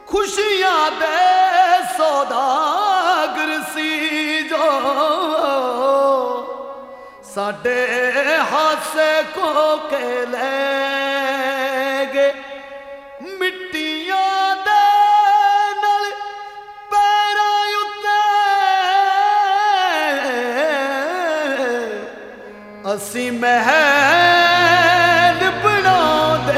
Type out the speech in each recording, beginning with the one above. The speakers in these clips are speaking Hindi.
खुशियां दे सौदागर सी जो साडे हासे को के ले गए मिट्टियां दे नाल पैरां उत्ते असी महल बनाउंदे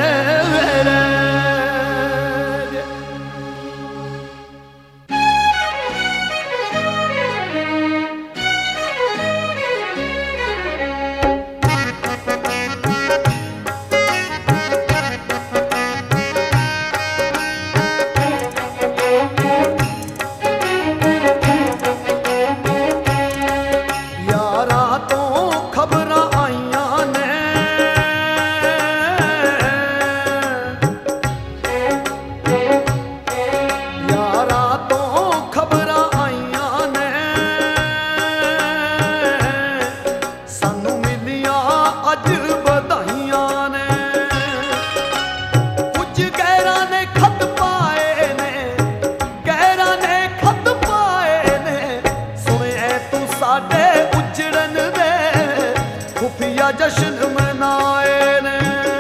जश्न मनाए ने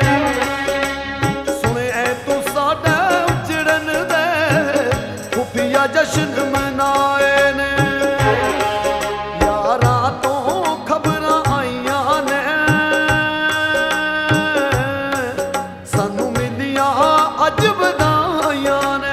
सुने तू साडे उजड़न दे खुफिया जश्न मनाए ने यारा तो खबरां आईयां ने सानू मिलियां अज बधाइयां ने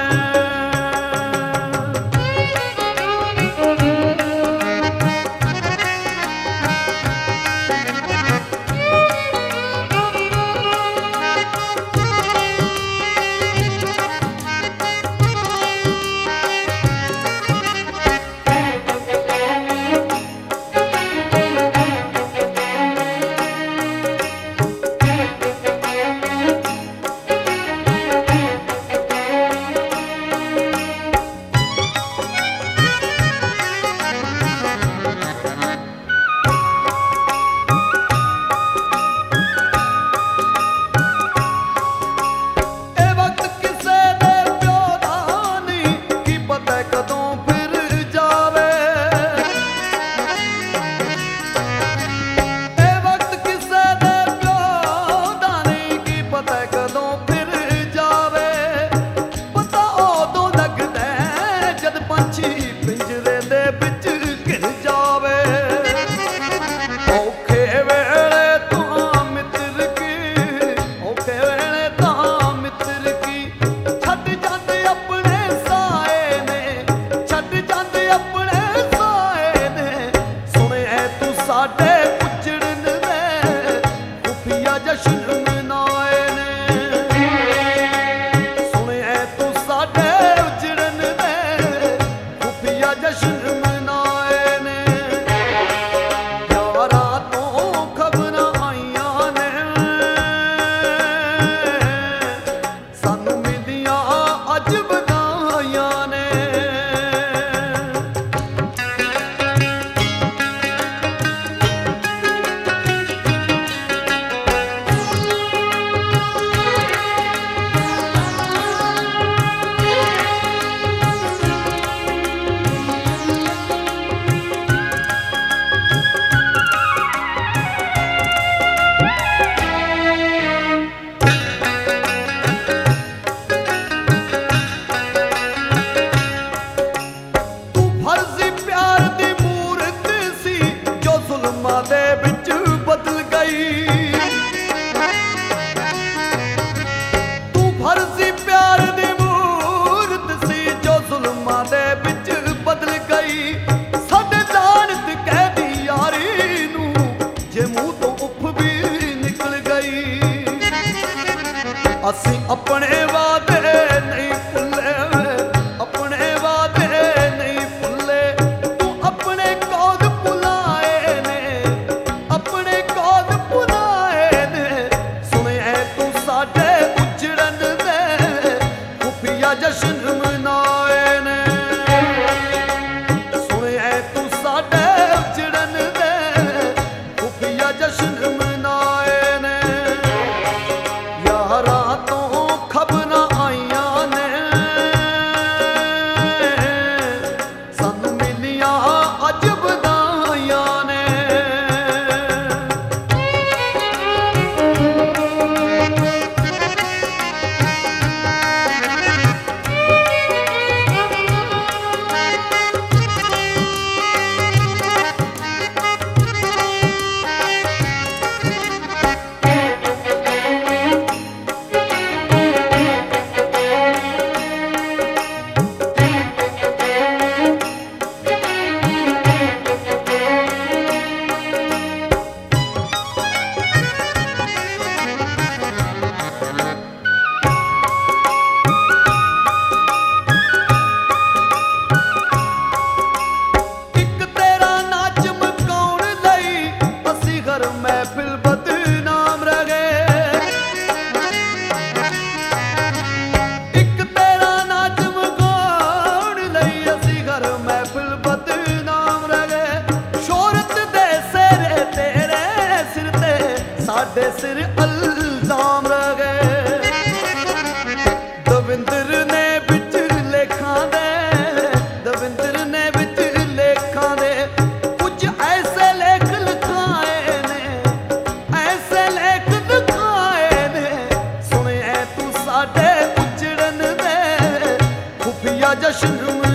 पिंजरे दे बिच गिर जावे औखे वेले तां मित्र की औखे वेले तां मित्र की छड्ड जांदे अपने साए ने छड्ड जांदे अपने साए ने सुने तू साडे उजड़न दे खुफिया जश्न मनाए ने सुने तू साडे उजड़न दे जश्न मनाए ने यारा तो खबरां आईयां ने सानू मिलियां अज बधाइयां ने दे बिच बदल गई तू फर्जी प्यार दी मूरत सी जो जुल्मां दे बिच बदल गई साडे जानत कह दी यारी नू जे मुंह तो उफ भी निकल गई असी अपने वादे नहीं भुल्ले अपने वादे नहीं भुल्ले तू अपने कौद जश्न मनाए ने सुने तू साडे उजड़न दे खुफिया जश्न मनाए ने यारा तो खबरां आईयां ने सिर इल्जाम रह गए। दविंदर ने बिच लेखां दे, दविंदर ने बिच लेखां दे कुछ ऐसे लेख लिखाए ने, ऐसे लेख लिखाए ने। सुने तू साडे उजड़न दे खुफिया जश्न